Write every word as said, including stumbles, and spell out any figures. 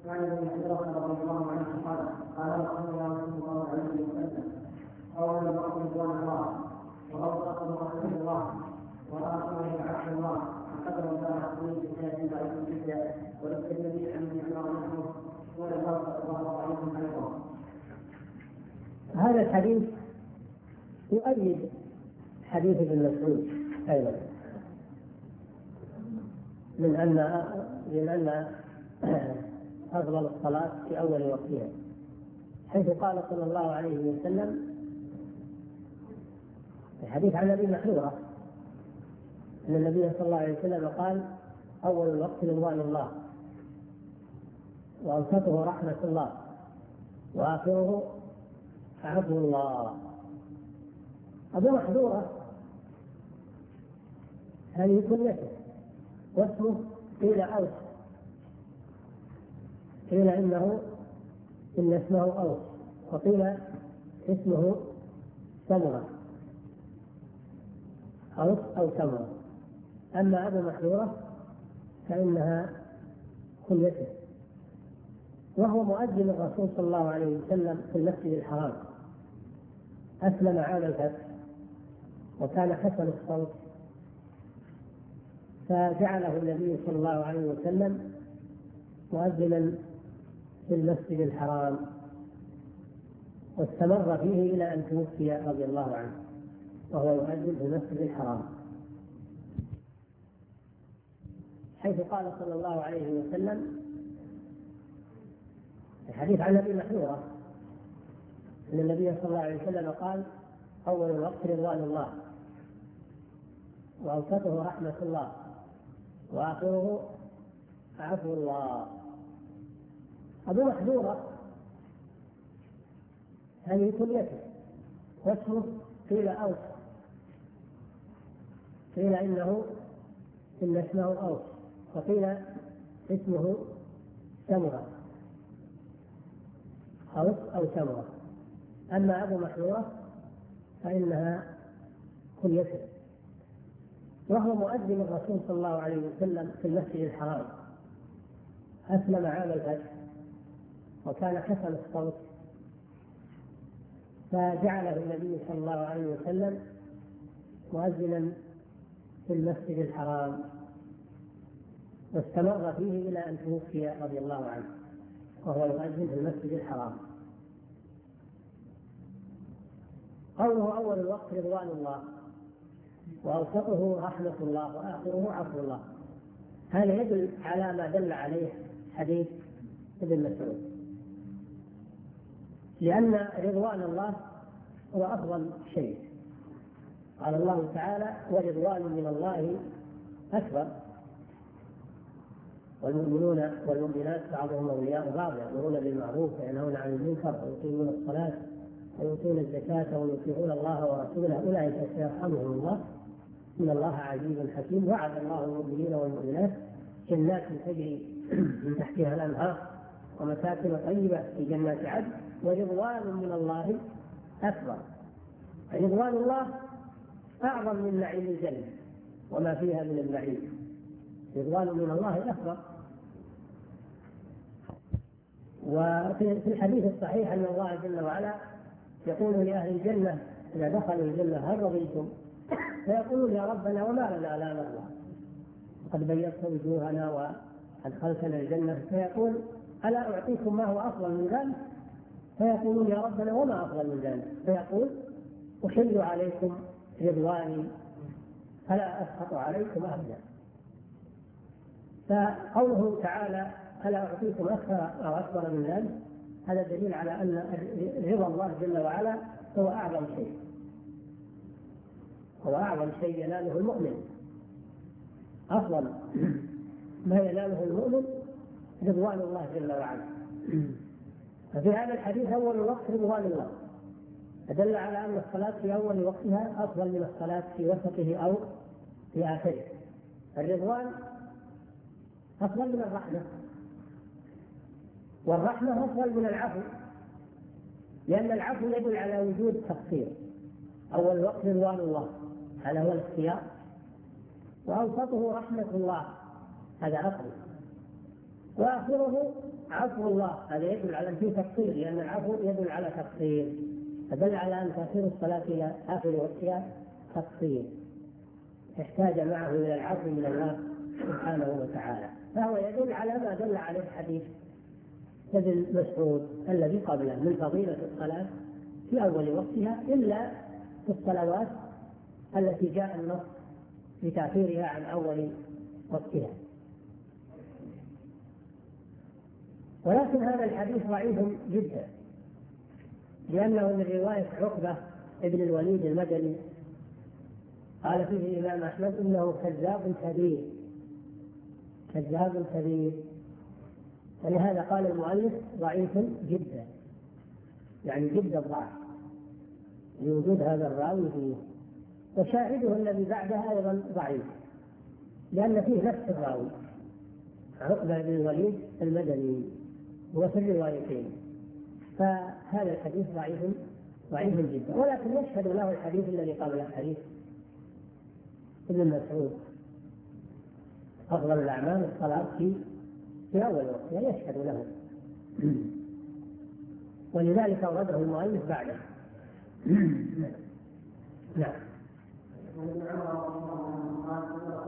وعن ابي هريره رضي الله عنه قال قال رسول الله صلى الله عليه وسلم: اول الوقت رضوان الله، واوسطه رحمه الله، واخره عفو الله، وقدر الله عظيم بكتاب ضعيف جدا، وللترمذي عن ابن عمر نحوه ولله صلى الله عليه وسلم. هذا الحديث يؤيد حديث ابن مسعود أيضا من أن من أن أفضل الصلاة في أول وقتها، حيث قال صلى الله عليه وسلم في حديث عن أبي محذورة أن النبي صلى الله عليه وسلم قال: أول الوقت رضوان الله، وأوسطه رحمة الله، وآخره عفو الله. أبو محذورة هذه كنيته، واسمه قيل أوس، قيل إنه إن اسمه أوس، وقيل اسمه سمرة، أوس أو سمرة. أما أبو محذورة فإنها كنيته، وهو مؤذن الرسول صلى الله عليه وسلم في المسجد الحرام. أسلم عام الفتح وكان حسن الصوت، فجعله النبي صلى الله عليه وسلم مؤذنا في المسجد الحرام، واستمر فيه إلى أن توفي رضي الله عنه وهو يؤذن في المسجد الحرام، حيث قال صلى الله عليه وسلم في حديث عن أبي محذورة أن النبي صلى الله عليه وسلم قال: أول الوقت رضوان الله، وأوسطه رحمة الله، وآخره عفو الله. أبو محذورة هذه كنيته، واسمه قيل أوس، قيل إنه إن اسمه أوس، وقيل اسمه سمرة، أوس أو سمرة. أما أبو محذورة فإنها كنيته، وهو مؤذن الرسول صلى الله عليه وسلم في المسجد الحرام. أسلم عام الفتح وكان حسن الصوت، فجعله النبي صلى الله عليه وسلم مؤذنا في المسجد الحرام، واستمر فيه إلى أن توفي رضي الله عنه وهو يؤذن في المسجد الحرام. قوله أول الوقت رضوان الله، وأوسطه رحمة الله، وآخره عفو الله، هذا يدل على ما دل عليه حديث ابن مسعود، لأن رضوان الله هو أفضل شيء. قال الله تعالى: ورضوان من الله أكبر، والمؤمنون والمؤمنات بعضهم أولياء بعض، يأمرون بالمعروف وينهون عن المنكر ويقيمون الصلاة ويؤتون الزكاة ويطيعون الله ورسوله أولئك سيرحمهم الله إن الله عزيز حكيم. وعد الله المؤمنين والمؤمنات جنات تجري من تحتها الأنهار ومساكن طيبة في جنات عدن ورضوان من الله أكبر. رضوان الله أعظم من نعيم الجنة وما فيها من النعيم، رضوان من الله أكبر. وفي الحديث الصحيح أن الله جل وعلا يقول لأهل الجنة إذا دخلوا الجنة: هل رضيتم؟ فيقولون: يا ربنا وما لنا لا نرضى، قد بيضت وجوهنا وأدخلتنا الجنة. فيقول: ألا أعطيكم ما هو أفضل من ذلك؟ فيقولون: يا ربنا وما أفضل من ذلك؟ فيقول: أحل عليكم رضواني فلا أسخط عليكم أبدا. فقوله تعالى: ألا أعطيكم أكثر أو أكبر من ذلك، هذا دليل على أن رضا الله جل وعلا هو أعظم شيء، هو أعظم شيء يناله المؤمن. أفضل ما يناله المؤمن رضوان الله جل وعلا. ففي هذا الحديث أول الوقت رضوان الله، فدل على أن الصلاة في أول وقتها أفضل من الصلاة في وسطه أو في آخره. الرضوان أفضل من الرحمة، والرحمة أفضل من العفو، لأن العفو يدل على وجود تقصير. أول الوقت رضوان الله، هذا هو الاختيار، وأوسطه رحمة الله، هذا أقل. وآخره عفو الله، هذا يدل على في تقصير، لأن العفو يدل على تقصير، فدل على أن تأخير الصلاة إلى آخر وقتها تقصير، احتاج معه إلى العفو من الله سبحانه وتعالى. فهو يدل على ما دل عليه الحديث ابن مسعود الذي قبله من فضيلة الصلاة في أول وقتها، إلا في الصلوات التي جاء النص بتأخيرها عن أول وقتها. ولكن هذا الحديث ضعيف جدا، لأنه من رواية عقبة ابن الوليد المدني، قال فيه الإمام أحمد إنه كذاب كبير، كذاب كبير، ولهذا قال المؤلف ضعيف جدا، يعني جدا ضعف لوجود هذا الراوي فيه. وشاهده الذي بعدها أيضا ضعيف، لأن فيه نفس الراوي عقبة بن الوليد المدني وفي الروايتين، فهذا الحديث ضعيف ضعيف جدا. ولكن يشهد له الحديث الذي قبله، حديث ابن مسعود أفضل الأعمال الصلاة في في أول وقت، يشهد له، ولذلك أورده المؤلف بعده. نعم.